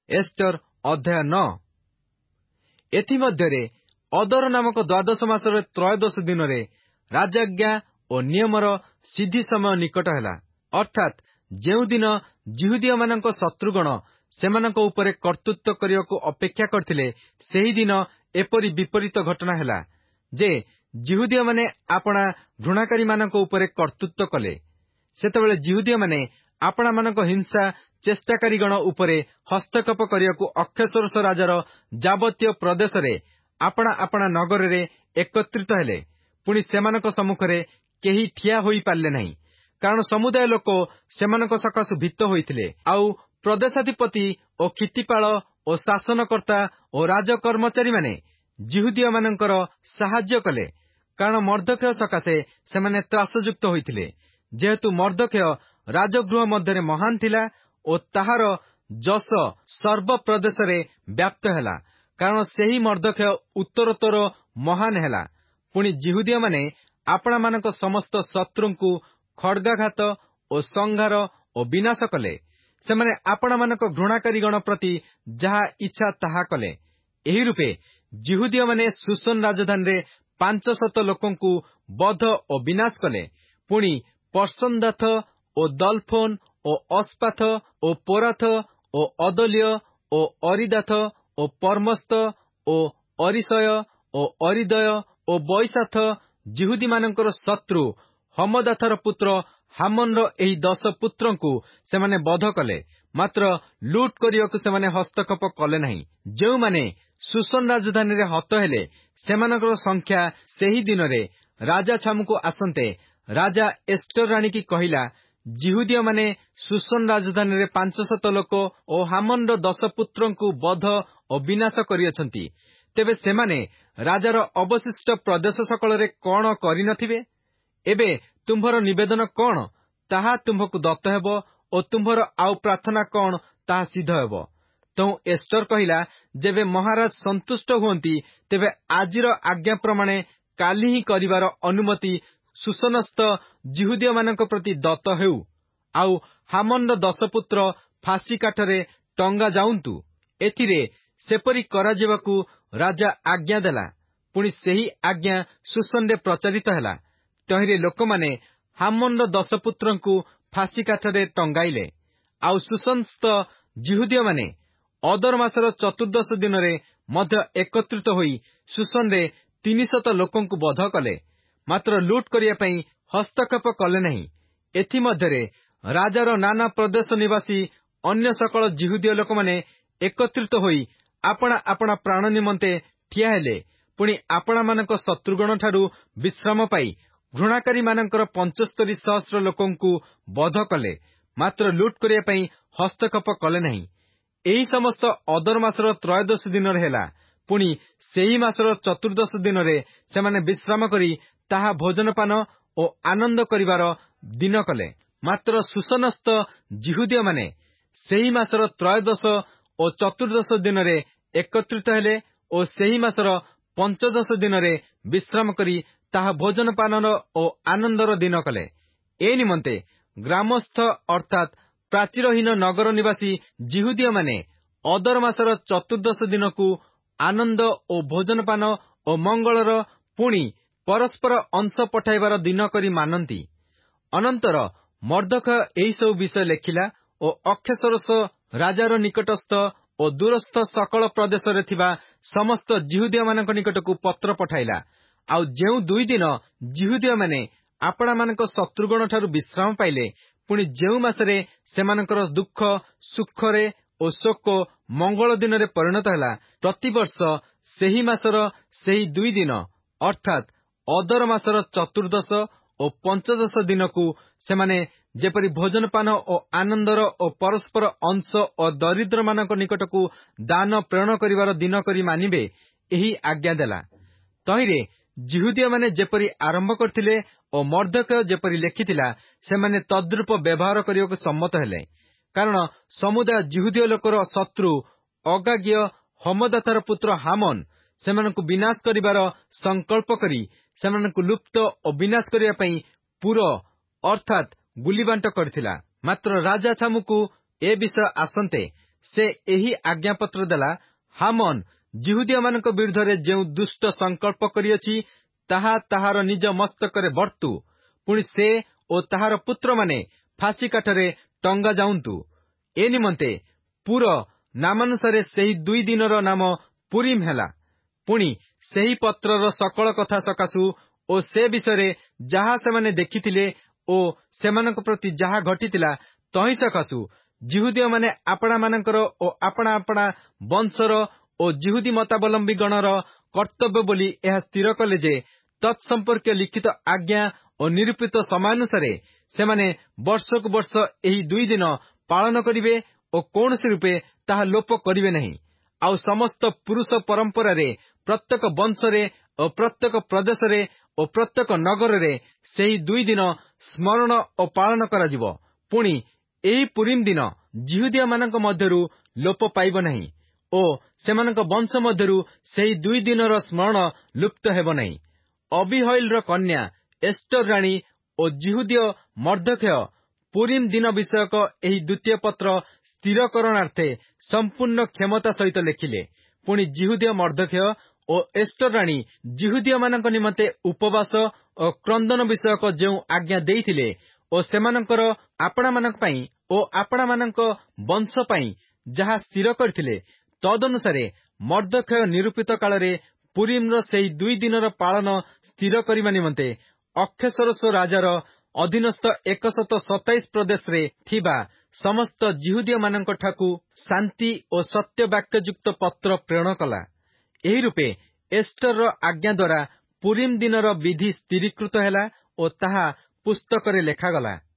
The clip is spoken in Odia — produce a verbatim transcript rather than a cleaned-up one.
ଏଷ୍ଟର ଅଧ୍ୟାୟ ନଅ। ଏଥିମଧ୍ୟରେ ଅଦର ନାମକ ଦ୍ୱାଦଶ ମାସର ତ୍ରୟୋଦଶ ଦିନରେ ରାଜାଜ୍ଞା ଓ ନିୟମର ସିଦ୍ଧି ସମୟ ନିକଟ ହେଲା। ଅର୍ଥାତ୍ ଯେଉଁଦିନ ଯିହୁଦୀୟମାନଙ୍କ ଶତ୍ରୁଗଣ ସେମାନଙ୍କ ଉପରେ କର୍ତ୍ତୃତ୍ୱ କରିବାକୁ ଅପେକ୍ଷା କରିଥିଲେ, ସେହିଦିନ ଏପରି ବିପରୀତ ଘଟଣା ହେଲା ଯେ ଯିହୁଦୀୟମାନେ ଆପଣା ଘୃଣାକାରୀମାନଙ୍କ ଉପରେ କର୍ତ୍ତୃତ୍ୱ କଲେ। ସେତେବେଳେ ଯିହୁଦୀୟମାନେ ଆପଣାମାନଙ୍କ ହିଂସା ଚେଷ୍ଟାକାରୀଗଣ ଉପରେ ହସ୍ତକ୍ଷେପ କରିବାକୁ ଅକ୍ଷେଶ୍ୱରସ ରାଜାର ଯାବତୀୟ ପ୍ରଦେଶରେ ଆପଣା ଆପଣା ନଗରରେ ଏକତ୍ରିତ ହେଲେ। ପୁଣି ସେମାନଙ୍କ ସମ୍ମୁଖରେ କେହି ଠିଆ ହୋଇପାରିଲେ ନାହିଁ, କାରଣ ସମୁଦାୟ ଲୋକ ସେମାନଙ୍କ ସକାଶୁ ଭୀତ ହୋଇଥିଲେ। ଆଉ ପ୍ରଦେଶାଧିପତି ଓ କ୍ଷିତିପାଳ ଓ ଶାସନକର୍ତ୍ତା ଓ ରାଜକର୍ମଚାରୀମାନେ ଯିହୁଦୀୟମାନଙ୍କର ସାହାଯ୍ୟ କଲେ, କାରଣ ମର୍ଦ୍ଦୋଖେୟ ସକାଶେ ସେମାନେ ତ୍ରାସଯୁକ୍ତ ହୋଇଥିଲେ। ଯେହେତୁ ମର୍ଦ୍ଦୋଖେୟ ରାଜଗୃହ ମଧ୍ୟରେ ମହାନ ଥିଲା ଓ ତାହାର ଯଶ ସର୍ବ ପ୍ରଦେଶରେ ବ୍ୟାପ୍ତ ହେଲା, କାରଣ ସେହି ମର୍ଦ୍ଦୋଖେୟ ଉତ୍ତରୋତ୍ତର ମହାନ ହେଲା। ପୁଣି ଯିହୁଦୀୟମାନେ ଆପଣାମାନଙ୍କ ସମସ୍ତ ଶତ୍ରୁଙ୍କୁ ଖଡ୍ଗାଘାତ ଓ ସଂହାର ଓ ବିନାଶ କଲେ। ସେମାନେ ଆପଣାମାନଙ୍କ ଘୃଣାକାରୀଗଣ ପ୍ରତି ଯାହା ଇଚ୍ଛା ତାହା କଲେ। ଏହି ରୂପେ ଯିହୁଦୀୟମାନେ ଶୂସନ ରାଜଧାନୀରେ ପାଞ୍ଚଶତ ଲୋକଙ୍କୁ ବଧ ଓ ବିନାଶ କଲେ। ପୁଣି ପର୍ସନ୍ଦାଥ ଓ ଦଲଫୋନ ଓ ଅସ୍ପାଥ ଓ ପୋରାଥ ଓ ଅଦଲ୍ୟ ଓ ଅରିଦାଥ ଓ ପର୍ମସ୍ତ ଓ ଅରିଶୟ ଓ ଅରିଦୟ ଓ ବୈଶାଥ ଯିହୁଦୀମାନଙ୍କର ଶତ୍ରୁ ହମଦାଥର ପୁତ୍ର ହାମନର ଏହି ଦଶ ପୁତ୍ରଙ୍କୁ ସେମାନେ ବଧ କଲେ। ମାତ୍ର ଲୁଟ୍ କରିବାକୁ ସେମାନେ ହସ୍ତକ୍ଷେପ କଲେ ନାହିଁ। ଯେଉଁମାନେ ଶୂସନ ରାଜଧାନୀରେ ହତ ହେଲେ, ସେମାନଙ୍କର ସଂଖ୍ୟା ସେହି ଦିନରେ ରାଜା ଛାମୁକୁ ଆସନ୍ତେ ରାଜା ଏଷ୍ଟର ରାଣୀକି କହିଲା, ଯିହୁଦୀୟମାନେ ଶୂସନ ରାଜଧାନୀରେ ପାଞ୍ଚଶତ ଲୋକ ଓ ହାମନର ଦଶ ପୁତ୍ରଙ୍କୁ ବଧ ଓ ବିନାଶ କରିଅଛନ୍ତି। ତେବେ ସେମାନେ ରାଜାର ଅବଶିଷ୍ଟ ପ୍ରଦେଶ ସକଳରେ କଣ କରିନଥିବେ? ଏବେ ତୁମ୍ଭର ନିବେଦନ କଣ, ତାହା ତୁମ୍ଭକୁ ଦତ୍ତ ହେବ ଓ ତୁମ୍ଭର ଆଉ ପ୍ରାର୍ଥନା କଣ, ତାହା ସିଦ୍ଧ ହେବ। ତେଣୁ ଏଷ୍ଟର କହିଲା, ଯେବେ ମହାରାଜ ସନ୍ତୁଷ୍ଟ ହୁଅନ୍ତି, ତେବେ ଆଜିର ଆଜ୍ଞା ପ୍ରମାଣେ କାଲି ହିଁ କରିବାର ଅନୁମତି ଶୂସନସ୍ଥ ଯିହୁଦୀୟମାନଙ୍କ ପ୍ରତି ଦତ୍ତ ହେଉ, ଆଉ ହାମନର ଦଶ ପୁତ୍ର ଫାଶୀ କାଠରେ ଟଙ୍ଗା ଯାଉନ୍ତୁ। ଏଥିରେ ସେପରି କରାଯିବାକୁ ରାଜା ଆଜ୍ଞା ଦେଲା। ପୁଣି ସେହି ଆଜ୍ଞା ଶୂସନରେ ପ୍ରଚାରିତ ହେଲା। ତହିଁରେ ଲୋକମାନେ ହାମନର ଦଶ ପୁତ୍ରଙ୍କୁ ଫାଶୀ କାଠରେ ଟଙ୍ଗାଇଲେ। ଆଉ ଶୂସନସ୍ଥ ଯିହୁଦୀୟମାନେ ଅଦର ମାସର ଚତୁର୍ଦ୍ଦଶ ଦିନରେ ମଧ୍ୟ ଏକତ୍ରିତ ହୋଇ ଶୂସନରେ ତିନିଶତ ଲୋକଙ୍କୁ ବଧ କଲେ, ମାତ୍ର ଲୁଟ୍ କରିବା ପାଇଁ ହସ୍ତକ୍ଷେପ କଲେ ନାହିଁ। ଏଥିମଧ୍ୟରେ ରାଜାର ନାନା ପ୍ରଦେଶ ନିବାସୀ ଅନ୍ୟ ସକଳ ଯିହୁଦୀୟ ଲୋକମାନେ ଏକତ୍ରିତ ହୋଇ ଆପଣା ଆପଣା ପ୍ରାଣ ନିମନ୍ତେ ଠିଆ ହେଲେ। ପୁଣି ଆପଣାମାନଙ୍କ ଶତ୍ରୁଗଣଠାରୁ ବିଶ୍ରାମ ପାଇ ଘୃଣାକାରୀମାନଙ୍କର ପଞ୍ଚସ୍ତରୀ ସହସ୍ର ଲୋକଙ୍କୁ ବଧ କଲେ, ମାତ୍ର ଲୁଟ୍ କରିବା ପାଇଁ ହସ୍ତକ୍ଷେପ କଲେ ନାହିଁ। ଏହି ସମସ୍ତ ଅଦର ମାସର ତ୍ରୟୋଦଶ ଦିନରେ ହେଲା। ପୁଣି ସେହି ମାସର ଚତୁର୍ଦ୍ଦଶ ଦିନରେ ସେମାନେ ବିଶ୍ରାମ କରି ତାହା ଭୋଜନପାନ ଓ ଆନନ୍ଦ କରିବାର ଦିନ କଲେ। ମାତ୍ର ଶୂସନସ୍ଥ ଯିହୁଦୀୟମାନେ ସେହି ମାସର ତ୍ରୟୋଦଶ ଓ ଚତୁର୍ଦ୍ଦଶ ଦିନରେ ଏକତ୍ରିତ ହେଲେ ଓ ସେହି ମାସର ପଞ୍ଚଦଶ ଦିନରେ ବିଶ୍ରାମ କରି ତାହା ଭୋଜନପାନର ଓ ଆନନ୍ଦର ଦିନ କଲେ। ଏ ନିମନ୍ତେ ଗ୍ରାମସ୍ଥ ଅର୍ଥାତ୍ ପ୍ରାଚୀରହୀନ ନଗର ନିବାସୀ ଯିହୁଦୀୟମାନେ ଅଦର ମାସର ଚତୁର୍ଦ୍ଦଶ ଦିନକୁ ଆନନ୍ଦ ଓ ଭୋଜନପାନ ଓ ମଙ୍ଗଳର, ପୁଣି ପରସ୍ପର ଅଂଶ ପଠାଇବାର ଦିନ କରି ମାନନ୍ତି। ଅନନ୍ତର ମର୍ଦ୍ଦୋଖେୟ ଏହିସବୁ ବିଷୟ ଲେଖିଲା ଓ ଅକ୍ଷେଶ୍ୱରସ ରାଜାର ନିକଟସ୍ଥ ଓ ଦୂରସ୍ଥ ସକଳ ପ୍ରଦେଶରେ ଥିବା ସମସ୍ତ ଯିହୁଦୀୟମାନଙ୍କ ନିକଟକୁ ପତ୍ର ପଠାଇଲା। ଆଉ ଯେଉଁ ଦୁଇ ଦିନ ଯିହୁଦୀୟମାନେ ଆପଣାମାନଙ୍କ ଶତ୍ରୁଗଣଠାରୁ ବିଶ୍ରାମ ପାଇଲେ, ପୁଣି ଯେଉଁ ମାସରେ ସେମାନଙ୍କର ଦୁଃଖ ସୁଖରେ ଓ ଶୋକ ମଙ୍ଗଳ ଦିନରେ ପରିଣତ ହେଲା, ପ୍ରତିବର୍ଷ ସେହି ମାସର ସେହି ଦୁଇ ଦିନ ଅର୍ଥାତ୍ ଅଦର ମାସର ଚତୁର୍ଦ୍ଦଶ ଓ ପଞ୍ଚଦଶ ଦିନକୁ ସେମାନେ ଯେପରି ଭୋଜନପାନ ଓ ଆନନ୍ଦର ଓ ପରସ୍ପର ଅଂଶ ଓ ଦରିଦ୍ରମାନଙ୍କ ନିକଟକୁ ଦାନ ପ୍ରେରଣ କରିବାର ଦିନ କରି ମାନିବେ, ଏହି ଆଜ୍ଞା ଦେଲା। ତହିଁରେ ଯିହୁଦୀୟମାନେ ଯେପରି ଆରମ୍ଭ କରିଥିଲେ ଓ ମର୍ଦ୍ଦୋଖେୟ ଯେପରି ଲେଖିଥିଲା, ସେମାନେ ତଦ୍ରୂପ ବ୍ୟବହାର କରିବାକୁ ସମ୍ମତ ହେଲେ। କାରଣ ସମୁଦାୟ ଯିହୁଦୀୟ ଲୋକର ଶତ୍ରୁ ଅଗାଗୀୟ ହମଦାଥର ପୁତ୍ର ହାମନ ସେମାନଙ୍କୁ ବିନାଶ କରିବାର ସଂକଳ୍ପ କରି ସେମାନଙ୍କୁ ଲୁପ୍ତ ଓ ବିନାଶ କରିବା ପାଇଁ ପୁର ଅର୍ଥାତ୍ ଗୁଲିବାଣ୍ଟ କରିଥିଲା। ମାତ୍ର ରାଜା ଛାମୁକୁ ଏ ବିଷୟ ଆସନ୍ତେ ସେ ଏହି ଆଜ୍ଞାପତ୍ର ଦେଲା, ହାମନ୍ ଜିହୁଦୀୟମାନଙ୍କ ବିରୁଦ୍ଧରେ ଯେଉଁ ଦୁଷ୍ଟ ସଂକଳ୍ପ କରିଅଛି, ତାହା ତାହାର ନିଜ ମସ୍ତକରେ ବର୍ତ୍ତୁ। ପୁଣି ସେ ଓ ତାହାର ପୁତ୍ରମାନେ ଫାଶୀ କାଠରେ ଟଙ୍ଗା ଯାଉନ୍ତୁ। ଏ ନିମନ୍ତେ ପୁର ନାମାନୁସାରେ ସେହି ଦୁଇ ଦିନର ନାମ ପୁରିମ୍ ହେଲା। ପୁଣି ସେହି ପତ୍ରର ସକଳ କଥା ସକାଶୁ ଓ ସେ ବିଷୟରେ ଯାହା ସେମାନେ ଦେଖିଥିଲେ ଓ ସେମାନଙ୍କ ପ୍ରତି ଯାହା ଘଟିଥିଲା, ତହିଁ ସକାଶୁ ଜିହୁଦୀୟମାନେ ଆପଣାମାନଙ୍କର ଓ ଆପଣା ଆପଣା ବଂଶର ଓ ଜିହୁଦୀ ମତାବଲମ୍ବୀ ଗଣର କର୍ତ୍ତବ୍ୟ ବୋଲି ଏହା ସ୍ଥିର କଲେ ଯେ, ତତ୍ସମ୍ପର୍କୀୟ ଲିଖିତ ଆଜ୍ଞା ଓ ନିରୂପିତ ସମୟାନୁସାରେ ସେମାନେ ବର୍ଷକୁ ବର୍ଷ ଏହି ଦୁଇ ଦିନ ପାଳନ କରିବେ ଓ କୌଣସି ରୂପେ ତାହା ଲୋପ କରିବେ ନାହିଁ। ଆଉ ସମସ୍ତ ପୁରୁଷ ପରମ୍ପରାରେ ପ୍ରତ୍ୟେକ ବଂଶରେ ଓ ପ୍ରତ୍ୟେକ ପ୍ରଦେଶରେ ଓ ପ୍ରତ୍ୟେକ ନଗରରେ ସେହି ଦୁଇ ଦିନ ସ୍ମରଣ ଓ ପାଳନ କରାଯିବ। ପୁଣି ଏହି ପୁରିମ୍ ଦିନ ଜିହୁଦୀୟମାନଙ୍କ ମଧ୍ୟରୁ ଲୋପ ପାଇବ ନାହିଁ ଓ ସେମାନଙ୍କ ବଂଶ ମଧ୍ୟରୁ ସେହି ଦୁଇ ଦିନର ସ୍ମରଣ ଲୁପ୍ତ ହେବ ନାହିଁ। ଅବିହଇଲର କନ୍ୟା ଏଷ୍ଟର ରାଣୀ ଓ ଜିହୁଦୀୟ ମର୍ଦ୍ଦୋଖେୟ ପୁରିମ୍ ଦିନ ବିଷୟକ ଏହି ଦ୍ୱିତୀୟ ପତ୍ର ସ୍ଥିରକରଣାର୍ଥେ ସମ୍ପୂର୍ଣ୍ଣ କ୍ଷମତା ସହିତ ଲେଖିଲେ। ପୁଣି ଜିହୁଦୀୟ ମର୍ଦ୍ଦୋଖେୟ ଓ ଏଷ୍ଟର ରାଣୀ ଜିହୁଦୀୟମାନଙ୍କ ନିମନ୍ତେ ଉପବାସ ଓ କ୍ରନ୍ଦନ ବିଷୟକ ଯେଉଁ ଆଜ୍ଞା ଦେଇଥିଲେ ଓ ସେମାନଙ୍କର ଆପଣାମାନଙ୍କ ପାଇଁ ଓ ଆପଣାମାନଙ୍କ ବଂଶ ପାଇଁ ଯାହା ସ୍ଥିର କରିଥିଲେ, ତଦନୁସାରେ ମର୍ଦ୍ଦୋଖେୟ ନିରୂପିତ କାଳରେ ପୁରିମ୍ର ସେହି ଦୁଇ ଦିନର ପାଳନ ସ୍ଥିର କରିବା ନିମନ୍ତେ ଅକ୍ଷେଶ୍ୱରସ ରାଜାର ଅଧୀନସ୍ଥ ଏକଶତ ସତାଇଶ ପ୍ରଦେଶରେ ଥିବା ସମସ୍ତ ଜିହୁଦୀୟମାନଙ୍କଠାକୁ ଶାନ୍ତି ଓ ସତ୍ୟ ବାକ୍ୟଯୁକ୍ତ ପତ୍ର ପ୍ରେରଣ କଲା। ଏହି ରୂପେ ଏଷ୍ଟରର ଆଜ୍ଞା ଦ୍ୱାରା ପୁରିମ୍ ଦିନର ବିଧି ସ୍ଥିରୀକୃତ ହେଲା ଓ ତାହା ପୁସ୍ତକରେ ଲେଖାଗଲା।